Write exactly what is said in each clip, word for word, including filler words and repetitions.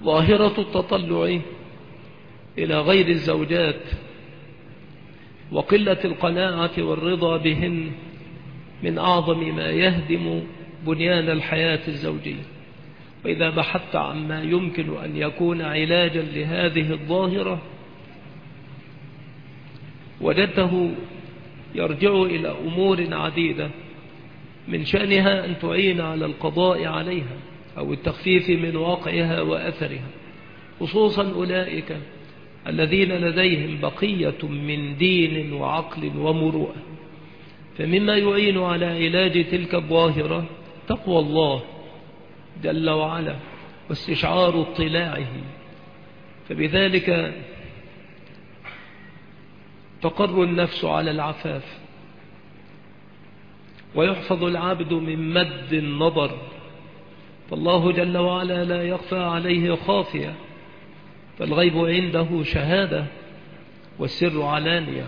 ظاهرة التطلع إلى غير الزوجات وقلة القناعة والرضا بهن من أعظم ما يهدم بنيان الحياة الزوجية. وإذا بحثت عما يمكن أن يكون علاجا لهذه الظاهرة وجدته يرجع إلى أمور عديدة من شأنها أن تعين على القضاء عليها أو التخفيف من واقعها وأثرها، خصوصا أولئك الذين لديهم بقية من دين وعقل ومروءة. فمما يعين على علاج تلك الظاهرة تقوى الله جل وعلا واستشعار اطلاعه، فبذلك تقر النفس على العفاف ويحفظ العبد من مد النظر، فالله جل وعلا لا يخفى عليه خافية، فالغيب عنده شهادة والسر علانية.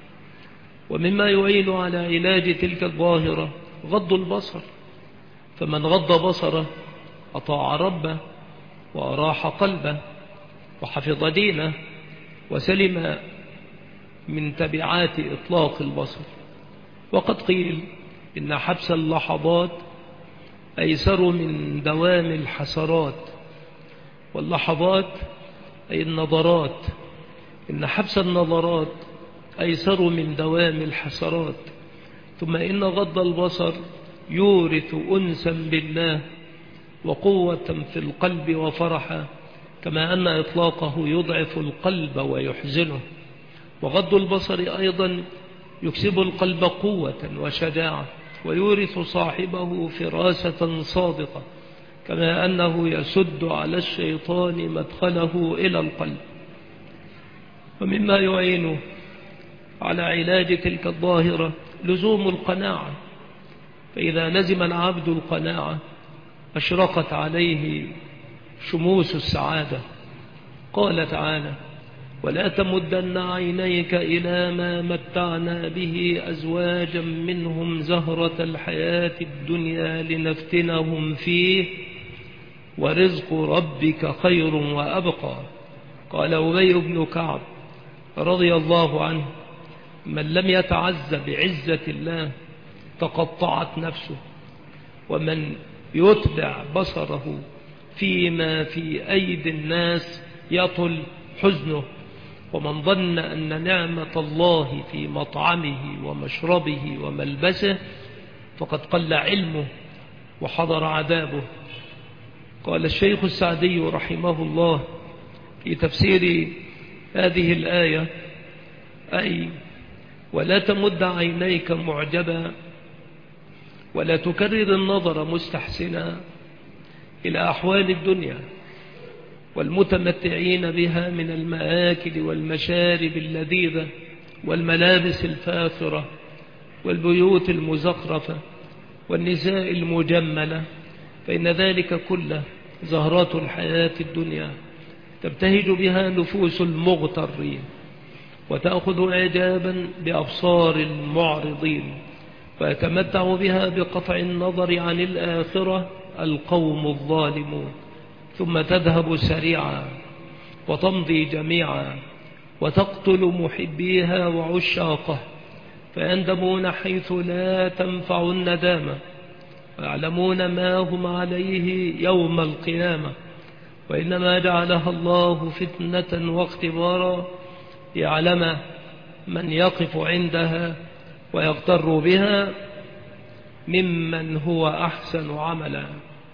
ومما يعين على علاج تلك الظاهرة غض البصر، فمن غض بصره أطاع ربه وأراح قلبه وحفظ دينه وسلم من تبعات إطلاق البصر. وقد قيل إن حبس اللحظات أيسر من دوام الحسرات، واللحظات أي النظرات، إن حبس النظرات أيسر من دوام الحسرات. ثم إن غض البصر يورث أنسا بالله وقوة في القلب وفرحا، كما أن إطلاقه يضعف القلب ويحزنه. وغض البصر أيضا يكسب القلب قوة وشجاعة ويورث صاحبه فراسة صادقة، كما أنه يسد على الشيطان مدخله إلى القلب. ومما يعين على علاج تلك الظاهرة لزوم القناعة، فإذا لزم العبد القناعة أشرقت عليه شموس السعادة. قال تعالى: ولا تمدن عينيك إلى ما متعنا به أزواجا منهم زهرة الحياة الدنيا لنفتنهم فيه ورزق ربك خير وأبقى. قال أبي بن كعب رضي الله عنه: من لم يتعز بعزة الله تقطعت نفسه، ومن يتبع بصره فيما في أيدي الناس يطل حزنه، ومن ظن أن نعمة الله في مطعمه ومشربه وملبسه فقد قل علمه وحضر عذابه. قال الشيخ السعدي رحمه الله في تفسير هذه الآية: أي ولا تمد عينيك معجبا ولا تكرر النظر مستحسنا إلى أحوال الدنيا والمتمتعين بها من المآكل والمشارب اللذيذة والملابس الفاخرة والبيوت المزخرفة والنساء المجملة، فإن ذلك كله زهرات الحياة الدنيا تبتهج بها نفوس المغترين وتأخذ إعجابا بأبصار المعرضين، ويتمتع بها بقطع النظر عن الآخرة القوم الظالمون، ثم تذهب سريعا وتمضي جميعا وتقتل محبيها وعشاقه، فيندمون حيث لا تنفع الندامة، ويعلمون ما هم عليه يوم القيامة، وإنما جعلها الله فتنة واختبارا ليعلم من يقف عندها ويغتر بها ممن هو أحسن عملا.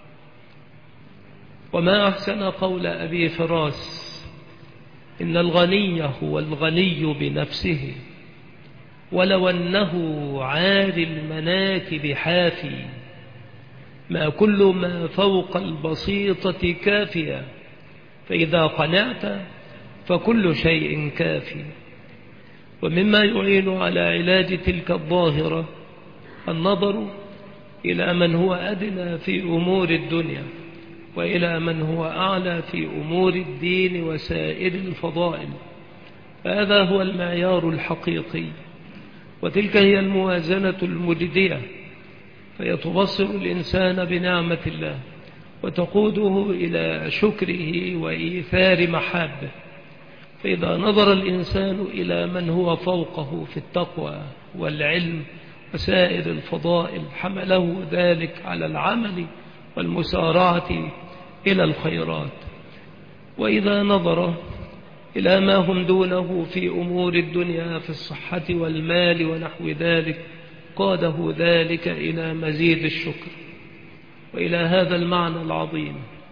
وما أحسن قول أبي فراس: إن الغني هو الغني بنفسه ولو أنه عالي المناكب حافي، ما كل ما فوق البسيطة كافيا، فإذا قنعت فكل شيء كافي. ومما يعين على علاج تلك الظاهرة النظر إلى من هو أدنى في أمور الدنيا وإلى من هو أعلى في أمور الدين وسائر الفضائل. هذا هو المعيار الحقيقي، وتلك هي الموازنة المجدية، فيتبصر الإنسان بنعمة الله وتقوده إلى شكره وإيثار محابه. فإذا نظر الإنسان إلى من هو فوقه في التقوى والعلم وسائر الفضائل حمله ذلك على العمل والمسارعة إلى الخيرات. وإذا نظر إلى ما هم دونه في أمور الدنيا في الصحة والمال ونحو ذلك قاده ذلك إلى مزيد الشكر. وإلى هذا المعنى العظيم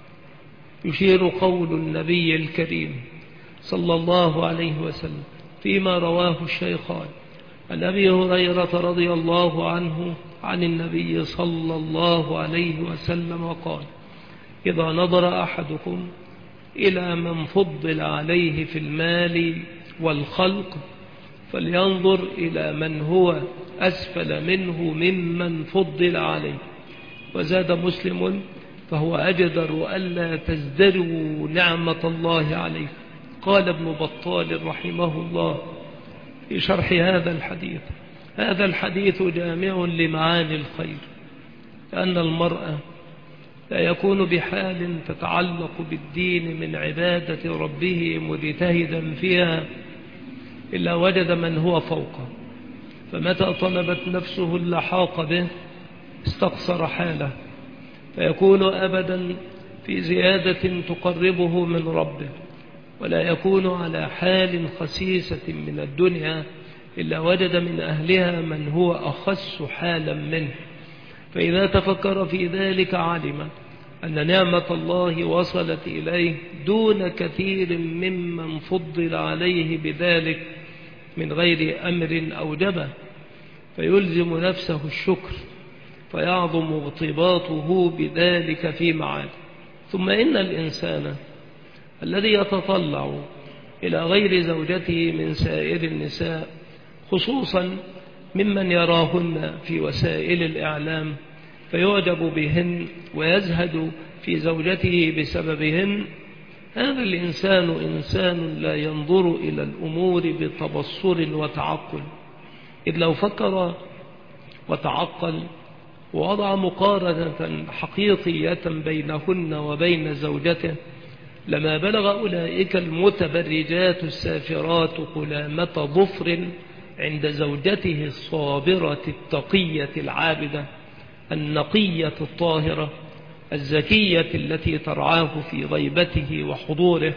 يشير قول النبي الكريم صلى الله عليه وسلم فيما رواه الشيخان عن أبي هريرة رضي الله عنه عن النبي صلى الله عليه وسلم قال: إذا نظر أحدكم إلى من فضل عليه في المال والخلق فلينظر إلى من هو أسفل منه ممن فضل عليه. وزاد مسلم: فهو أجدر ألا تزدروا نعمة الله عليه. قال ابن بطال رحمه الله في شرح هذا الحديث: هذا الحديث جامع لمعاني الخير، لأن المرء لا يكون بحال تتعلق بالدين من عبادة ربه مجتهدا فيها إلا وجد من هو فوقه، فمتى طلبت نفسه اللحاق به استقصر حاله، فيكون أبدا في زيادة تقربه من ربه، ولا يكون على حال خسيسة من الدنيا إلا وجد من أهلها من هو أخس حالا منه. فإذا تفكر في ذلك علم أن نعمة الله وصلت إليه دون كثير ممن فضل عليه بذلك من غير أمر أوجبه، فيلزم نفسه الشكر فيعظم اغتباطه بذلك في معاد. ثم إن الإنسان الذي يتطلع إلى غير زوجته من سائر النساء، خصوصا ممن يراهن في وسائل الإعلام فيعجب بهن ويزهد في زوجته بسببهن، هذا الإنسان إنسان لا ينظر إلى الأمور بتبصر وتعقل، إذ لو فكر وتعقل ووضع مقارنة حقيقية بينهن وبين زوجته لما بلغ أولئك المتبرجات السافرات قلامة ظفر عند زوجته الصابرة التقية العابدة النقية الطاهرة الزكية التي ترعاه في غيبته وحضوره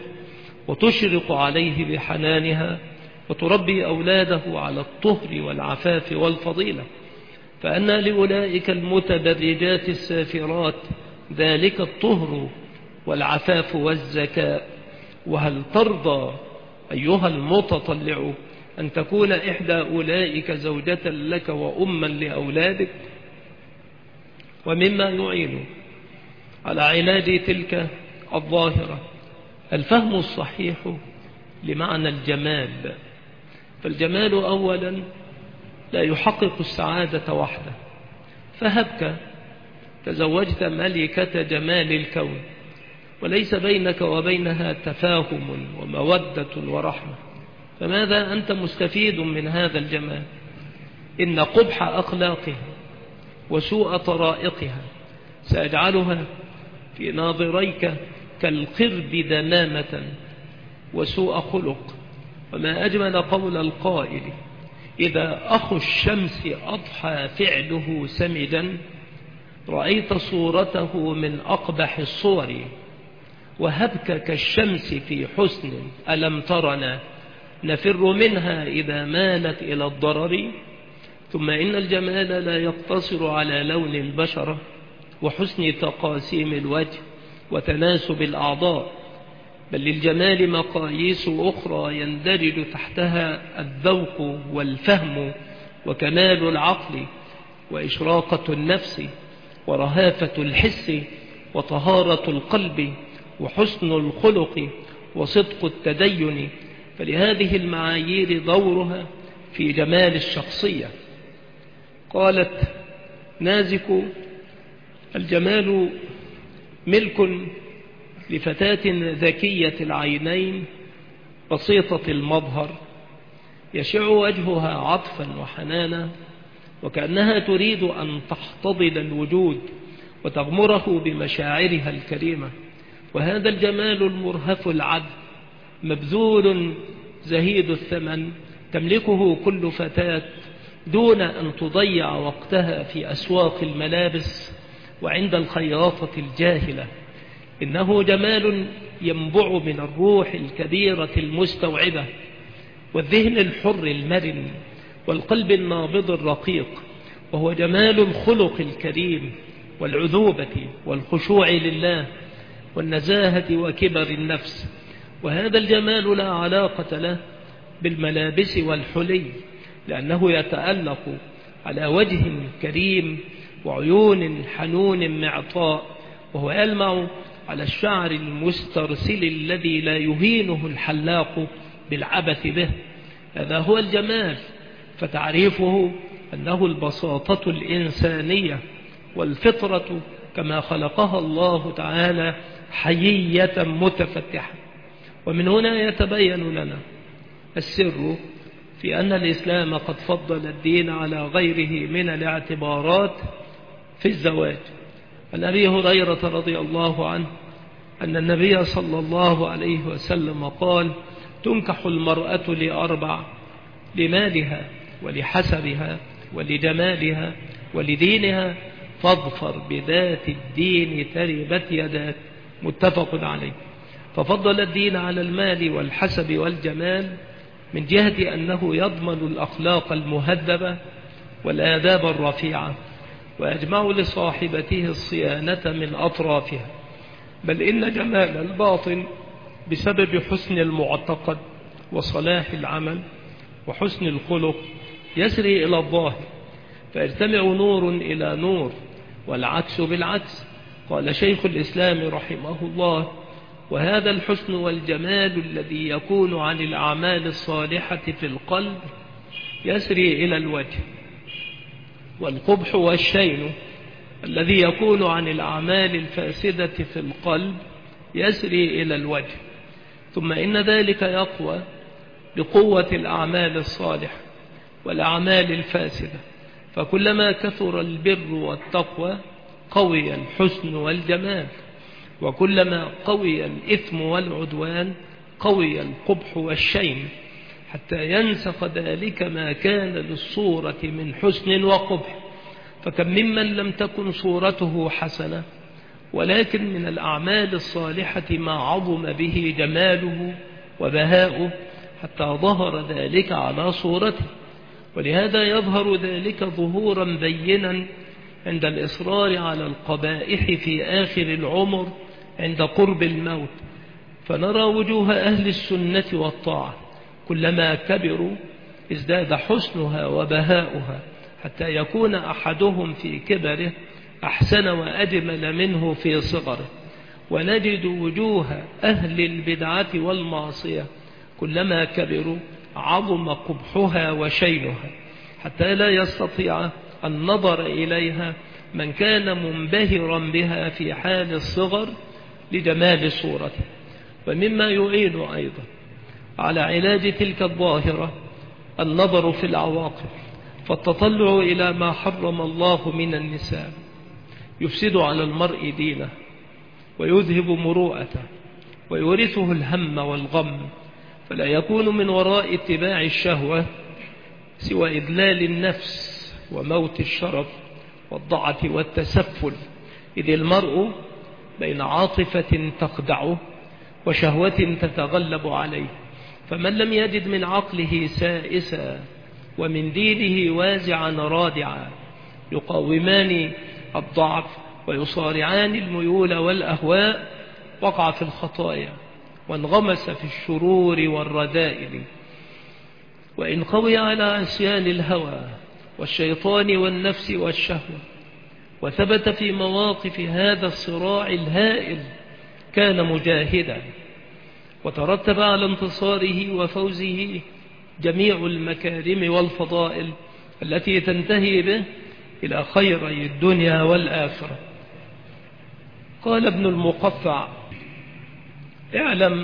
وتشرق عليه بحنانها وتربي أولاده على الطهر والعفاف والفضيلة. فأن لأولئك المتبرجات السافرات ذلك الطهر والعفاف والزكاء؟ وهل ترضى أيها المتطلع أن تكون إحدى أولئك زوجة لك وأما لأولادك؟ ومما يعين على علاج تلك الظاهرة الفهم الصحيح لمعنى الجمال. فالجمال أولا لا يحقق السعادة وحده، فهبك تزوجت ملكة جمال الكون وليس بينك وبينها تفاهم ومودة ورحمة، فماذا أنت مستفيد من هذا الجمال؟ إن قبح أخلاقها وسوء طرائقها سأجعلها في ناظريك كالقرب دمامة وسوء خلق. وما أجمل قول القائل: إذا أخو الشمس أضحى فعله سمجا رأيت صورته من أقبح الصور، وهبك كالشمس في حسن ألم ترنا نفر منها إذا مالت إلى الضرر. ثم إن الجمال لا يقتصر على لون البشرة وحسن تقاسيم الوجه وتناسب الأعضاء، بل للجمال مقاييس أخرى يندرج تحتها الذوق والفهم وكمال العقل وإشراقة النفس ورهافة الحس وطهارة القلب وحسن الخلق وصدق التدين. فلهذه المعايير دورها في جمال الشخصية. قالت نازك: الجمال ملك لفتاة ذكية العينين بسيطة المظهر يشع وجهها عطفا وحنانا، وكأنها تريد أن تحتضن الوجود وتغمره بمشاعرها الكريمة. وهذا الجمال المرهف العذب مبذول زهيد الثمن تملكه كل فتاة دون أن تضيع وقتها في أسواق الملابس وعند الخياطة الجاهلة. إنه جمال ينبع من الروح الكبيرة المستوعبة والذهن الحر المرن والقلب النابض الرقيق، وهو جمال الخلق الكريم والعذوبة والخشوع لله والنزاهة وكبر النفس. وهذا الجمال لا علاقة له بالملابس والحلي، لأنه يتألق على وجه كريم وعيون حنون معطاء، وهو يلمع على الشعر المسترسل الذي لا يهينه الحلاق بالعبث به. هذا هو الجمال، فتعريفه أنه البساطة الإنسانية والفطرة كما خلقها الله تعالى حيية متفتحة. ومن هنا يتبين لنا السر في أن الإسلام قد فضل الدين على غيره من الاعتبارات في الزواج. عن أبي هريرة رضي الله عنه أن النبي صلى الله عليه وسلم قال: تنكح المرأة لأربع: لمالها ولحسبها ولجمالها ولدينها، فاظفر بذات الدين تربت يداك. متفق عليه. ففضل الدين على المال والحسب والجمال من جهة أنه يضمن الأخلاق المهذبة والآداب الرفيعة، ويجمع لصاحبته الصيانة من أطرافها. بل إن جمال الباطن بسبب حسن المعتقد وصلاح العمل وحسن الخلق يسري إلى الظاهر، فيجتمع نور إلى نور والعكس بالعكس. قال شيخ الإسلام رحمه الله: وهذا الحسن والجمال الذي يكون عن الأعمال الصالحة في القلب يسري إلى الوجه، والقبح والشين الذي يكون عن الأعمال الفاسدة في القلب يسري إلى الوجه. ثم إن ذلك يقوى بقوة الأعمال الصالحة والأعمال الفاسدة، فكلما كثر البر والتقوى قوي الحسن والجمال، وكلما قوي الإثم والعدوان قوي القبح والشين، حتى ينسخ ذلك ما كان للصورة من حسن وقبح. فكم ممن لم تكن صورته حسنة ولكن من الأعمال الصالحة ما عظم به جماله وبهاؤه حتى ظهر ذلك على صورته. ولهذا يظهر ذلك ظهورا بينا عند الإصرار على القبائح في آخر العمر عند قرب الموت، فنرى وجوه أهل السنة والطاعة كلما كبروا ازداد حسنها وبهاؤها، حتى يكون أحدهم في كبره أحسن وأجمل منه في صغره. ونجد وجوه أهل البدعة والمعصية كلما كبروا عظم قبحها وشينها، حتى لا يستطيع النظر إليها من كان منبهرا بها في حال الصغر لجمال صورته. ومما يعين أيضا على علاج تلك الظاهرة النظر في العواقب، فالتطلع إلى ما حرم الله من النساء يفسد على المرء دينه ويذهب مروءته ويورثه الهم والغم، فلا يكون من وراء اتباع الشهوة سوى إذلال النفس وموت الشرف والضعة والتسفل، إذ المرء بين عاطفة تخدعه وشهوة تتغلب عليه. فمن لم يجد من عقله سائسا ومن دينه وازعا رادعا يقاومان الضعف ويصارعان الميول والأهواء وقع في الخطايا وانغمس في الشرور والرذائل. وإن قوي على عصيان الهوى والشيطان والنفس والشهوة وثبت في مواقف هذا الصراع الهائل كان مجاهدا، وترتب على انتصاره وفوزه جميع المكارم والفضائل التي تنتهي به إلى خيري الدنيا والآخرة. قال ابن المقفع: اعلم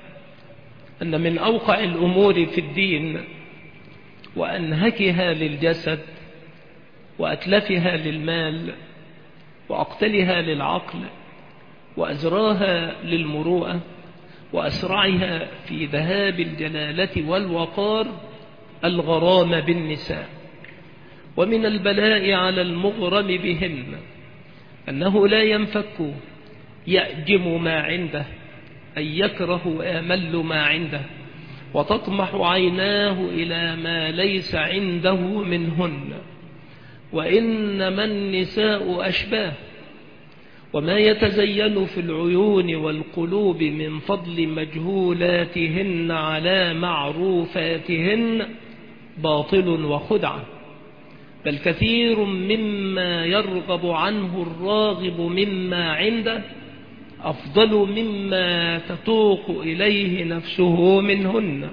أن من أوقع الأمور في الدين وأنهكها للجسد وأتلفها للمال وأقتلها للعقل، وأزراها للمروءة، وأسرعها في ذهاب الجلالة والوقار الغرام بالنساء. ومن البلاء على المغرم بهن أنه لا ينفك يأجم ما عنده، أي يكره ويمل ما عنده، وتطمح عيناه إلى ما ليس عنده منهن. وإنما النساء أشباه، وما يتزين في العيون والقلوب من فضل مجهولاتهن على معروفاتهن باطل وخدعة، بل كثير مما يرغب عنه الراغب مما عنده أفضل مما تتوق إليه نفسه منهن.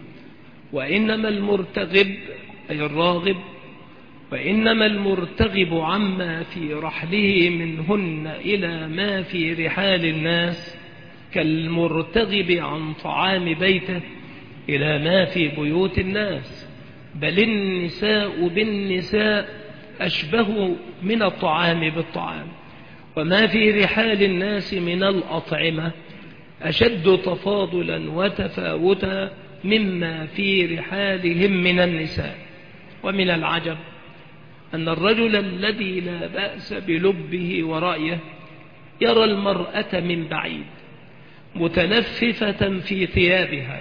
وإنما المرتغب أي الراغب وإنما المرتغب عما في رحله منهن إلى ما في رحال الناس كالمرتغب عن طعام بيته إلى ما في بيوت الناس، بل النساء بالنساء أشبه من الطعام بالطعام، وما في رحال الناس من الأطعمة أشد تفاضلا وتفاوتا مما في رحالهم من النساء. ومن العجب أن الرجل الذي لا بأس بلبه ورأيه يرى المرأة من بعيد متلففة في ثيابها،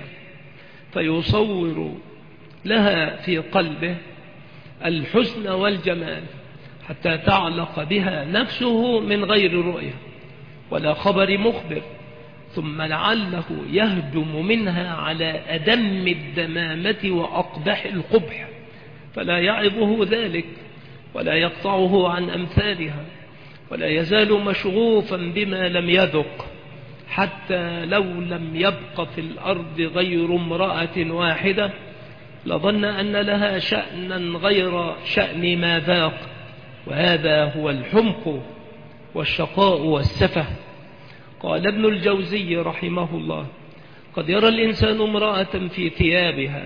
فيصور لها في قلبه الحسن والجمال حتى تعلق بها نفسه من غير رؤية ولا خبر مخبر، ثم لعله يهجم منها على أدم الدمامة وأقبح القبح، فلا يعظه ذلك ولا يقطعه عن أمثالها، ولا يزال مشغوفا بما لم يذق، حتى لو لم يبق في الأرض غير امرأة واحدة لظن أن لها شأنا غير شأن ما ذاق. وهذا هو الحمق والشقاء والسفه. قال ابن الجوزي رحمه الله: قد يرى الإنسان امرأة في ثيابها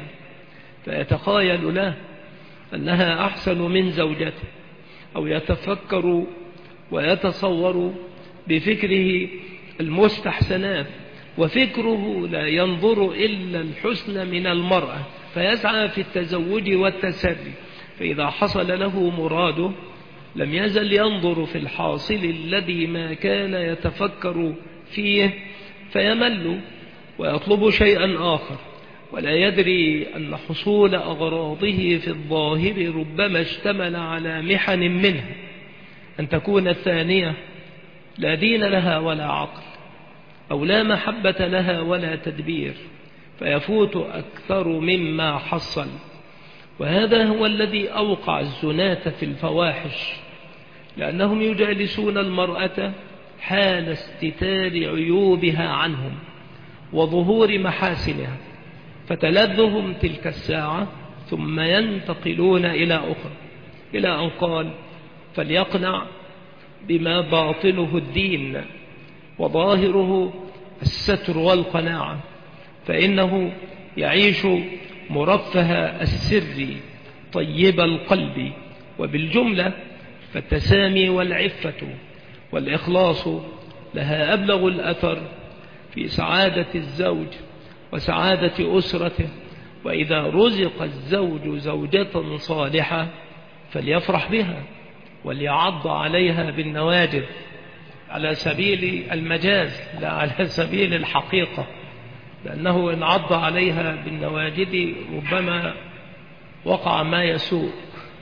فيتخيل له أنها أحسن من زوجته، أو يتفكر ويتصور بفكره المستحسنات، وفكره لا ينظر إلا الحسن من المرأة، فيسعى في التزوج والتسري، فإذا حصل له مراده لم يزل ينظر في الحاصل الذي ما كان يتفكر فيه فيمل ويطلب شيئا آخر، ولا يدري أن حصول أغراضه في الظاهر ربما اشتمل على محن منها، أن تكون الثانية لا دين لها ولا عقل، أو لا محبة لها ولا تدبير، فيفوت أكثر مما حصل. وهذا هو الذي أوقع الزناة في الفواحش، لأنهم يجالسون المرأة حال استتار عيوبها عنهم وظهور محاسنها، فتلذهم تلك الساعة ثم ينتقلون إلى أخرى، إلى أن قال: فليقنع بما باطنه الدين وظاهره الستر والقناعة، فإنه يعيش مرفه السر طيب القلب. وبالجملة فالتسامي والعفة والإخلاص لها أبلغ الأثر في سعادة الزوج وسعادة أسرته. وإذا رزق الزوج زوجة صالحة فليفرح بها وليعض عليها بالنواجذ، على سبيل المجاز لا على سبيل الحقيقة، لأنه إن عض عليها بالنواجذ ربما وقع ما يسوء،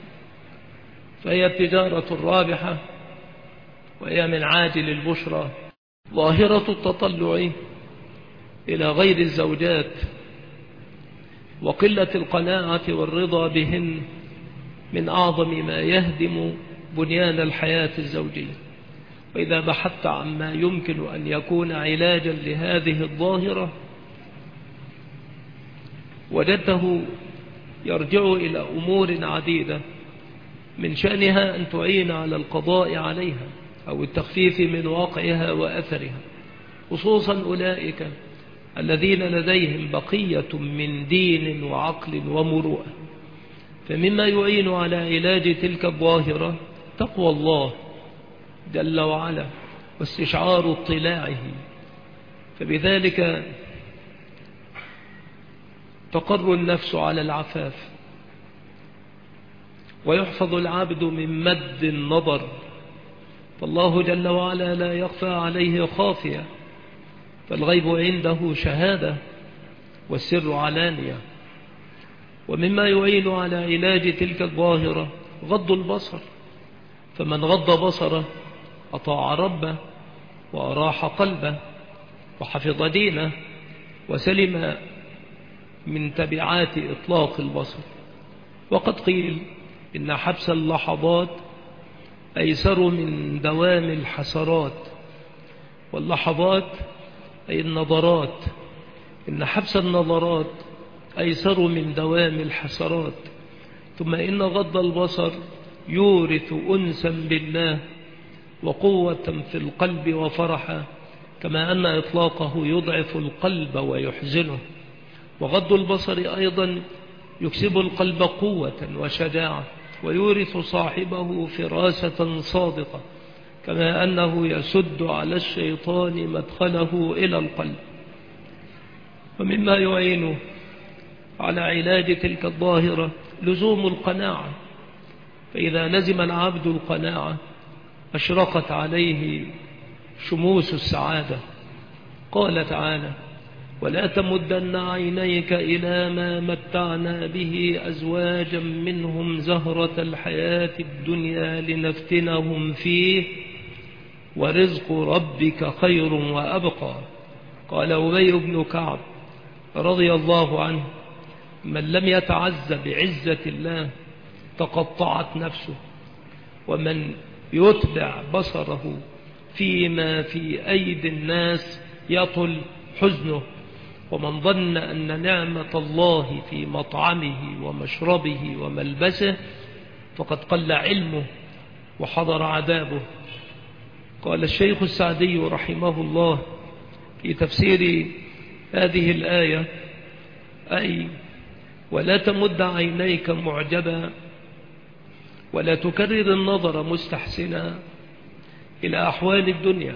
فهي التجارة الرابحة، وهي من عاجل البشرى. ظاهرة التطلع إلى غير الزوجات وقلة القناعة والرضا بهن من أعظم ما يهدم بنيان الحياة الزوجية. وإذا بحثت عما يمكن أن يكون علاجا لهذه الظاهرة وجدته يرجع إلى أمور عديدة، من شأنها أن تعين على القضاء عليها أو التخفيف من واقعها وأثرها، خصوصا أولئك الذين لديهم بقية من دين وعقل ومروءة. فمما يعين على علاج تلك الظاهرة تقوى الله جل وعلا واستشعار اطلاعه، فبذلك تقر النفس على العفاف ويحفظ العبد من مد النظر، فالله جل وعلا لا يخفى عليه خافية، فالغيب عنده شهادة والسر علانية. ومما يعين على علاج تلك الظاهرة غض البصر، فمن غض بصره أطاع ربه وأراح قلبه وحفظ دينه وسلم من تبعات إطلاق البصر. وقد قيل إن حبس اللحظات أيسر من دوام الحسرات، واللحظات أي النظرات، إن حبس النظرات أيسر من دوام الحسرات. ثم إن غض البصر يورث أنسا بالله وقوة في القلب وفرحا، كما أن إطلاقه يضعف القلب ويحزنه. وغض البصر أيضا يكسب القلب قوة وشجاعة ويورث صاحبه فراسة صادقة، كما أنه يسد على الشيطان مدخله إلى القلب. ومما يعين على علاج تلك الظاهرة لزوم القناعة، فإذا لزم العبد القناعة أشرقت عليه شموس السعادة. قال تعالى: ولا تمدن عينيك إلى ما متعنا به أزواجا منهم زهرة الحياة الدنيا لنفتنهم فيه ورزق ربك خير وأبقى. قال أبي بن كعب رضي الله عنه: من لم يتعز بعزة الله تقطعت نفسه، ومن يتبع بصره فيما في أيدي الناس يطل حزنه، ومن ظن أن نعمة الله في مطعمه ومشربه وملبسه فقد قل علمه وحضر عذابه. قال الشيخ السعدي رحمه الله في تفسير هذه الآية: أي ولا تمد عينيك معجبا ولا تكرر النظر مستحسنا إلى أحوال الدنيا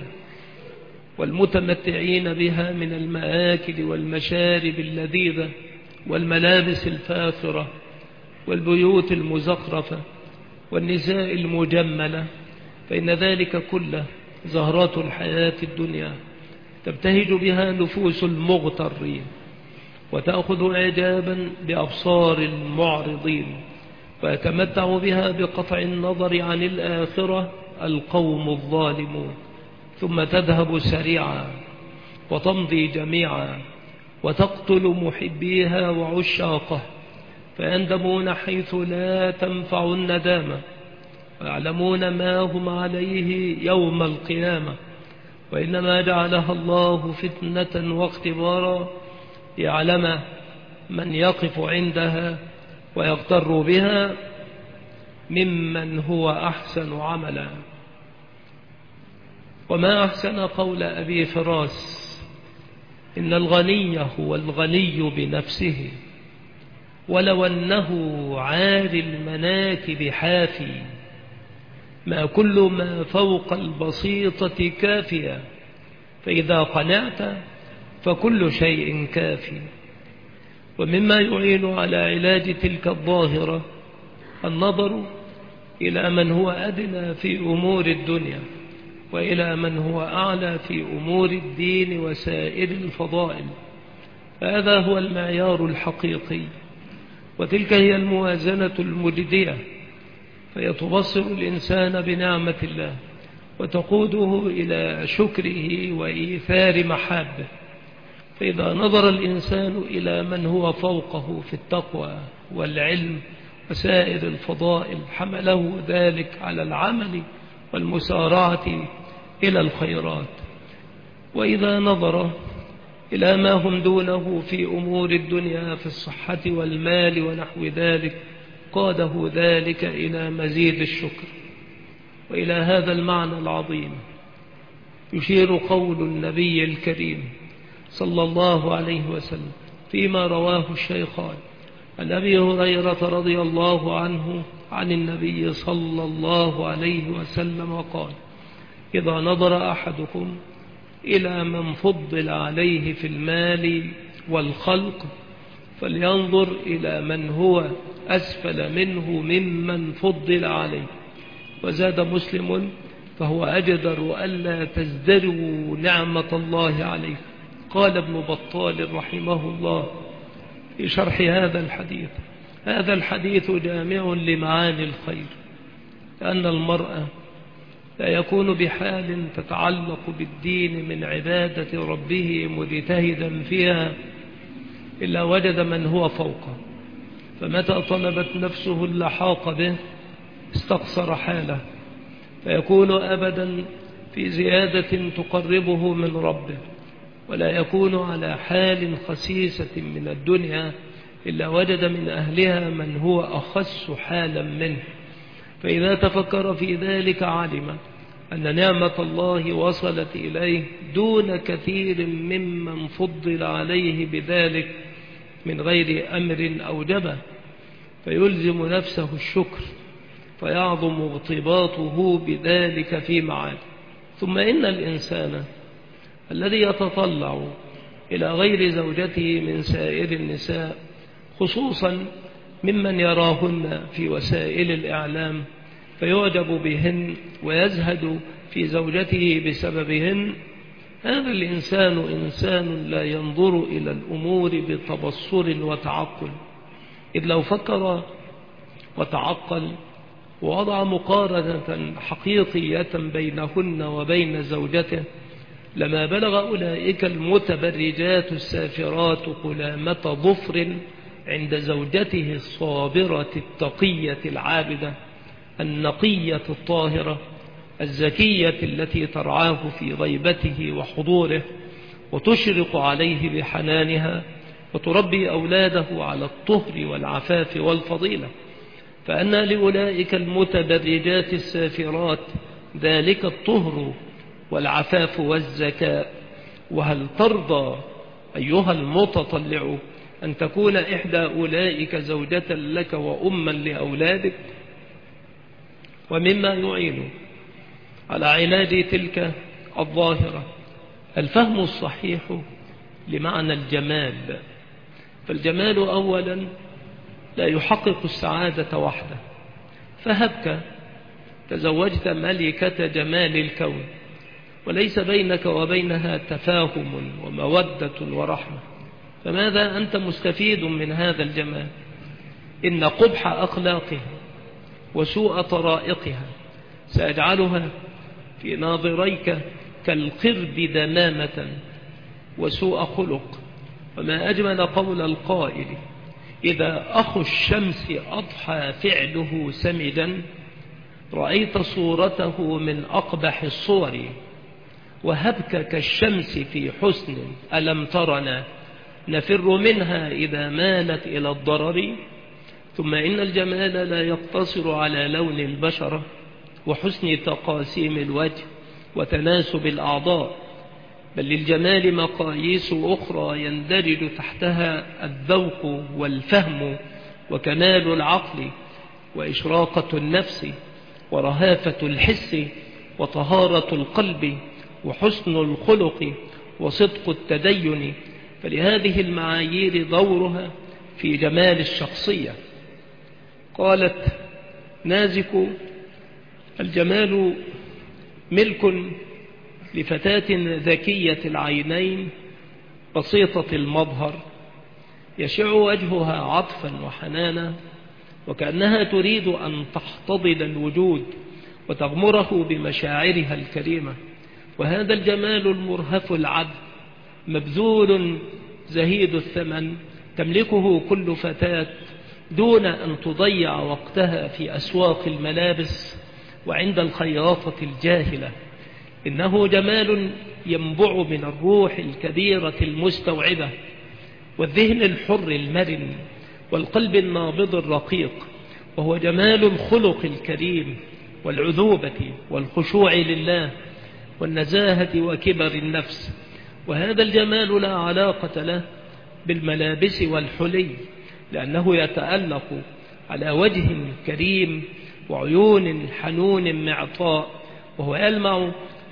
والمتمتعين بها من المآكل والمشارب اللذيذة والملابس الفاخرة والبيوت المزخرفة والنساء المجملة، فإن ذلك كله زهرات الحياة الدنيا تبتهج بها نفوس المغترين وتأخذ إعجابا بأبصار المعرضين، ويتمتع بها بقطع النظر عن الآخرة القوم الظالمون، ثم تذهب سريعا وتمضي جميعا وتقتل محبيها وعشاقه، فيندمون حيث لا تنفع الندامة، ويعلمون ما هم عليه يوم القيامة، وإنما جعلها الله فتنة واختبارا ليعلم من يقف عندها ويغتر بها ممن هو أحسن عملا. وما أحسن قول أبي فراس: إن الغني هو الغني بنفسه ولو أنه عالي المناكب حافي، ما كل ما فوق البسيطة كافيا، فإذا قنعت فكل شيء كافي. ومما يعين على علاج تلك الظاهرة النظر إلى من هو أدنى في أمور الدنيا وإلى من هو أعلى في أمور الدين وسائر الفضائل، هذا هو المعيار الحقيقي، وتلك هي الموازنة المجدية، فيتبصر الإنسان بنعمة الله وتقوده إلى شكره وإيثار محابه. فإذا نظر الإنسان إلى من هو فوقه في التقوى والعلم وسائر الفضائل حمله ذلك على العمل والمسارعة إلى الخيرات، وإذا نظر إلى ما هم دونه في أمور الدنيا في الصحة والمال ونحو ذلك قاده ذلك إلى مزيد الشكر. وإلى هذا المعنى العظيم يشير قول النبي الكريم صلى الله عليه وسلم فيما رواه الشيخان عن أبي هريرة رضي الله عنه عن النبي صلى الله عليه وسلم قال: إذا نظر أحدكم إلى من فضل عليه في المال والخلق فلينظر إلى من هو أسفل منه ممن فضل عليه. وزاد مسلم فهو أجدر ألا تزدروا نعمة الله عليه. قال ابن بطال رحمه الله في شرح هذا الحديث: هذا الحديث جامع لمعاني الخير، لأن المرأة لا يكون بحال تتعلق بالدين من عبادة ربه مجتهدا فيها إلا وجد من هو فوقه، فمتى طلبت نفسه اللحاق به استقصر حاله، فيكون أبدا في زيادة تقربه من ربه، ولا يكون على حال خسيسة من الدنيا إلا وجد من أهلها من هو أخس حالا منه. فإذا تفكر في ذلك علم أن نعمة الله وصلت إليه دون كثير ممن فضل عليه بذلك من غير أمر أوجبه، فيلزم نفسه الشكر فيعظم اغتباطه بذلك في معاد. ثم إن الإنسان الذي يتطلع إلى غير زوجته من سائر النساء، خصوصا ممن يراهن في وسائل الإعلام فيعجب بهن ويزهد في زوجته بسببهن، هذا الإنسان إنسان لا ينظر إلى الأمور بتبصر وتعقل، إذ لو فكر وتعقل ووضع مقارنة حقيقية بينهن وبين زوجته لما بلغ أولئك المتبرجات السافرات قلامة ظفر عند زوجته الصابرة التقية العابدة النقية الطاهرة الزكية التي ترعاه في غيبته وحضوره وتشرق عليه بحنانها وتربي أولاده على الطهر والعفاف والفضيلة. فأن لأولئك المتبرجات السافرات ذلك الطهر والعفاف والزكاء؟ وهل ترضى أيها المتطلع أن تكون إحدى أولئك زوجة لك وأما لأولادك؟ ومما يعين على علاج تلك الظاهرة الفهم الصحيح لمعنى الجمال. فالجمال أولا لا يحقق السعادة وحده، فهبك تزوجت ملكة جمال الكون وليس بينك وبينها تفاهم ومودة ورحمة، فماذا أنت مستفيد من هذا الجمال؟ إن قبح أخلاقها وسوء طرائقها سأجعلها في ناظريك كالقرب دمامة وسوء خلق. وما أجمل قول القائل: إذا أخو الشمس أضحى فعله سمدا رأيت صورته من أقبح الصور، وهبك كالشمس في حسن ألم ترنا نفر منها إذا مالت إلى الضرر. ثم إن الجمال لا يقتصر على لون البشرة وحسن تقاسيم الوجه وتناسب الأعضاء، بل للجمال مقاييس أخرى يندرج تحتها الذوق والفهم وكمال العقل وإشراقة النفس ورهافة الحس وطهارة القلب وحسن الخلق وصدق التدين. فلهذه المعايير دورها في جمال الشخصية. قالت نازك: الجمال ملك لفتاة ذكية العينين بسيطة المظهر يشع وجهها عطفا وحنانا وكأنها تريد أن تحتضن الوجود وتغمره بمشاعرها الكريمة. وهذا الجمال المرهف العدل مبذول زهيد الثمن تملكه كل فتاة دون أن تضيع وقتها في أسواق الملابس وعند الخياطة الجاهلة. إنه جمال ينبع من الروح الكبيرة المستوعبة والذهن الحر المرن والقلب النابض الرقيق، وهو جمال الخلق الكريم والعذوبة والخشوع لله والنزاهة وكبر النفس. وهذا الجمال لا علاقة له بالملابس والحلي، لأنه يتألق على وجه كريم وعيون حنون معطاء، وهو يلمع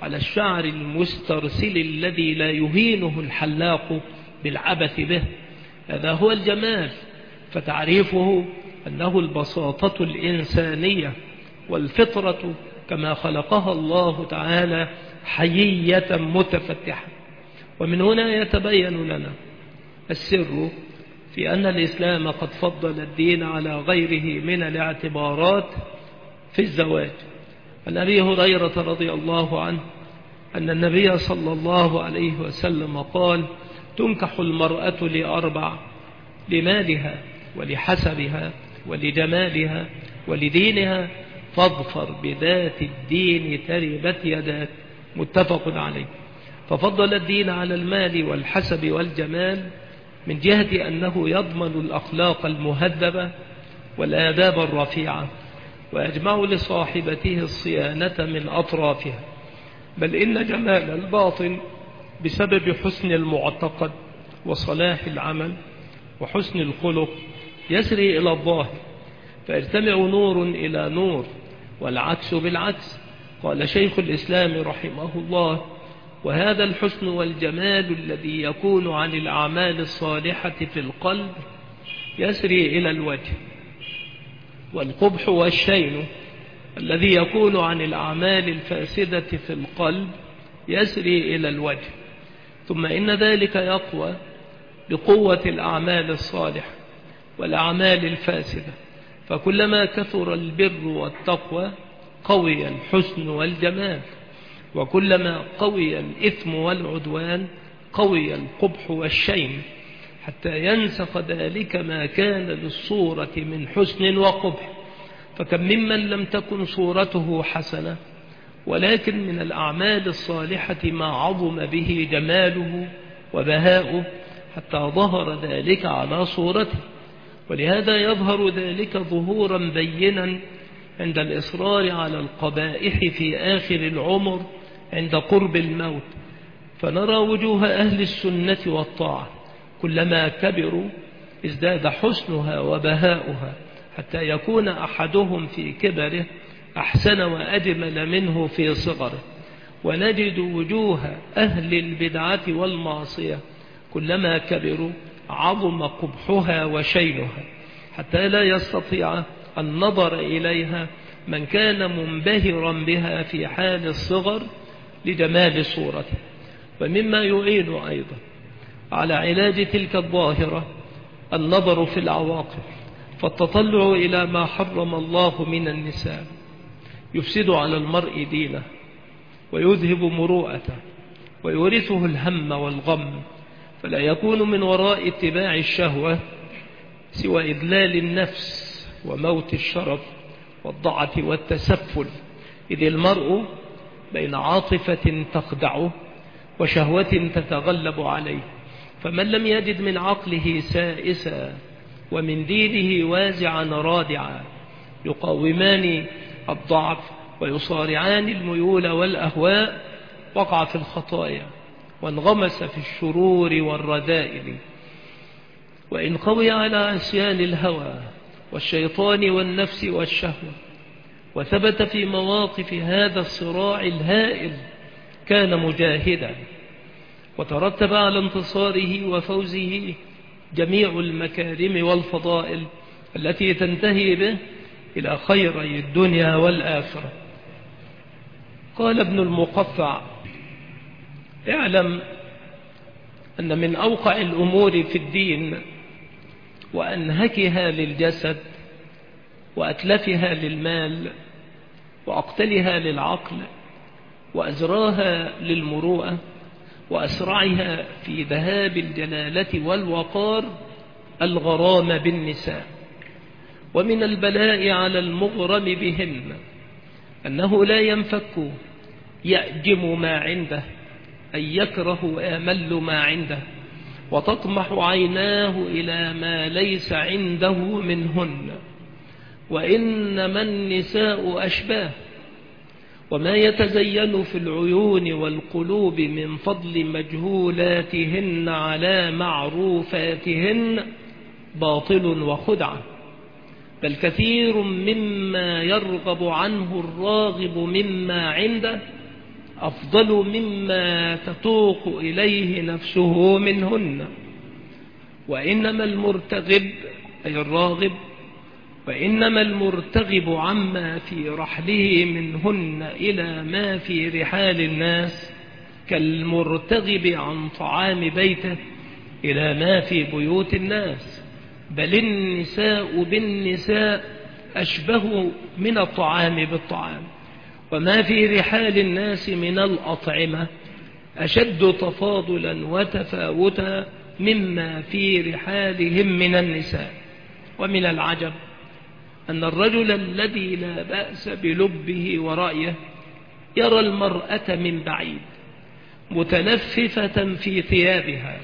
على الشعر المسترسل الذي لا يهينه الحلاق بالعبث به. هذا هو الجمال، فتعريفه أنه البساطة الإنسانية والفطرة كما خلقها الله تعالى حيية متفتحة. ومن هنا يتبين لنا السر في أن الإسلام قد فضل الدين على غيره من الاعتبارات في الزواج. عن أبي هريرة رضي الله عنه أن النبي صلى الله عليه وسلم قال: تنكح المرأة لأربع: لمالها ولحسبها ولجمالها ولدينها، فاظفر بذات الدين تربت يداك. متفق عليه. ففضل الدين على المال والحسب والجمال من جهة أنه يضمن الأخلاق المهذبة والآداب الرفيعة، ويجمع لصاحبته الصيانة من أطرافها. بل إن جمال الباطن بسبب حسن المعتقد وصلاح العمل وحسن الخلق يسري إلى الظاهر، فيجتمع نور إلى نور، والعكس بالعكس. قال شيخ الإسلام رحمه الله: وهذا الحسن والجمال الذي يكون عن الأعمال الصالحة في القلب يسري إلى الوجه، والقبح والشين الذي يكون عن الأعمال الفاسدة في القلب يسري إلى الوجه. ثم إن ذلك يقوى بقوة الأعمال الصالحة والأعمال الفاسدة، فكلما كثر البر والتقوى قوي الحسن والجمال، وكلما قوي الإثم والعدوان قوي القبح والشين، حتى ينسخ ذلك ما كان للصورة من حسن وقبح. فكم ممن لم تكن صورته حسنة ولكن من الأعمال الصالحة ما عظم به جماله وبهاؤه حتى ظهر ذلك على صورته. ولهذا يظهر ذلك ظهورا بينا عند الإصرار على القبائح في آخر العمر عند قرب الموت، فنرى وجوه أهل السنة والطاعة كلما كبروا ازداد حسنها وبهاؤها، حتى يكون أحدهم في كبره أحسن وأجمل منه في صغره. ونجد وجوه أهل البدعة والمعصية كلما كبروا عظم قبحها وشينها، حتى لا يستطيع النظر إليها من كان منبهرا بها في حال الصغر لجمال صورته. ومما يعين أيضا على علاج تلك الظاهرة النظر في العواقب، فالتطلع إلى ما حرم الله من النساء يفسد على المرء دينه ويذهب مروءته ويورثه الهم والغم، فلا يكون من وراء اتباع الشهوة سوى إذلال النفس وموت الشرف والضعة والتسفل، إذ المرء بين عاطفة تخدعه وشهوة تتغلب عليه. فمن لم يجد من عقله سائسا ومن دينه وازعا رادعا يقاومان الضعف ويصارعان الميول والأهواء وقع في الخطايا وانغمس في الشرور والرذائل. وإن قوي على عصيان الهوى والشيطان والنفس والشهوة وثبت في مواقف هذا الصراع الهائل كان مجاهدا، وترتب على انتصاره وفوزه جميع المكارم والفضائل التي تنتهي به إلى خيري الدنيا والآخرة. قال ابن المقفع: اعلم أن من أوقع الأمور في الدين وأنهكها للجسد وأتلفها للمال وأقتلها للعقل وأزراها للمروءة وأسرعها في ذهاب الجلالة والوقار الغرام بالنساء. ومن البلاء على المغرم بهن أنه لا ينفك يأجم ما عنده، أي يكره آمل ما عنده، وتطمح عيناه إلى ما ليس عنده منهن. وإنما النساء أشباه، وما يتزين في العيون والقلوب من فضل مجهولاتهن على معروفاتهن باطل وخدعة، بل كثير مما يرغب عنه الراغب مما عنده أفضل مما تتوق إليه نفسه منهن. وإنما المرتغب أي الراغب وإنما المرتغب عما في رحله منهن إلى ما في رحال الناس كالمرتغب عن طعام بيته إلى ما في بيوت الناس، بل النساء بالنساء أشبه من الطعام بالطعام، وما في رحال الناس من الأطعمة أشد تفاضلا وتفاوتا مما في رحالهم من النساء. ومن العجب أن الرجل الذي لا بأس بلبه ورأيه يرى المرأة من بعيد متلففة في ثيابها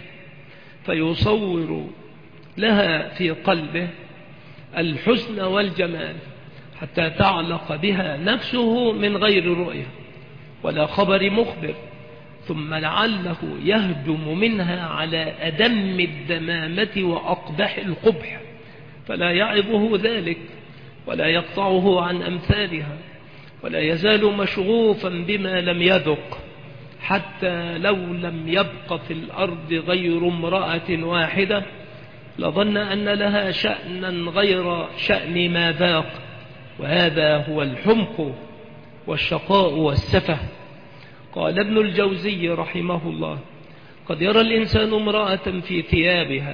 فيصور لها في قلبه الحسن والجمال حتى تعلق بها نفسه من غير رؤية ولا خبر مخبر، ثم لعله يهجم منها على أدم الدمامة وأقبح القبح، فلا يعظه ذلك ولا يقطعه عن أمثالها، ولا يزال مشغوفا بما لم يذق، حتى لو لم يبق في الأرض غير امرأة واحدة لظن أن لها شأنا غير شأن ما ذاق. وهذا هو الحمق والشقاء والسفه. قال ابن الجوزي رحمه الله: قد يرى الإنسان امرأة في ثيابها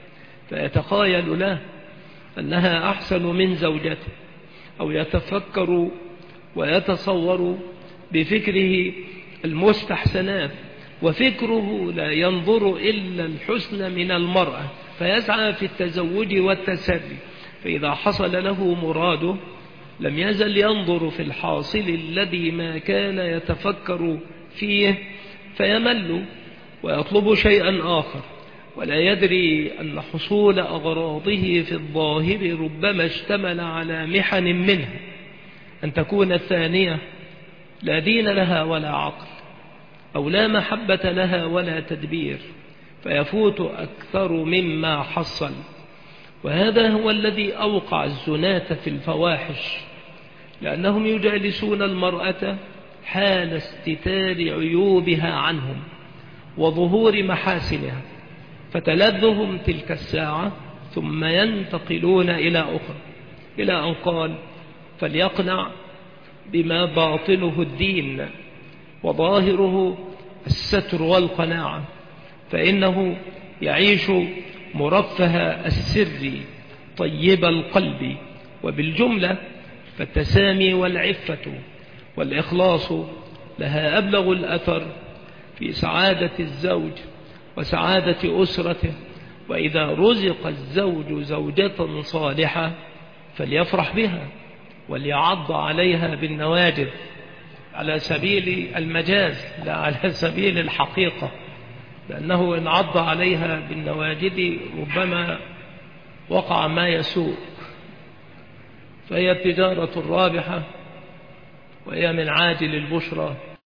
فيتخيل له أنها أحسن من زوجته، أو يتفكر ويتصور بفكره المستحسنات، وفكره لا ينظر إلا الحسن من المرأة، فيسعى في التزوج والتسري، فإذا حصل له مراده لم يزل ينظر في الحاصل الذي ما كان يتفكر فيه فيمل ويطلب شيئا آخر، ولا يدري أن حصول أغراضه في الظاهر ربما اشتمل على محن منها، أن تكون الثانية لا دين لها ولا عقل، أو لا محبة لها ولا تدبير، فيفوت أكثر مما حصل. وهذا هو الذي أوقع الزناة في الفواحش، لأنهم يجالسون المرأة حال استتار عيوبها عنهم وظهور محاسنها، فتلذهم تلك الساعة ثم ينتقلون إلى أخرى، إلى أن قال: فليقنع بما باطنه الدين وظاهره الستر والقناعة، فإنه يعيش مرفه السر طيب القلب. وبالجملة فالتسامي والعفة والإخلاص لها أبلغ الأثر في سعادة الزوج وسعادة أسرته. وإذا رزق الزوج زوجة صالحة فليفرح بها وليعض عليها بالنواجذ، على سبيل المجاز لا على سبيل الحقيقة، لأنه إن عض عليها بالنواجذ ربما وقع ما يسوء، فهي التجارة الرابحة وهي من عاجل البشرى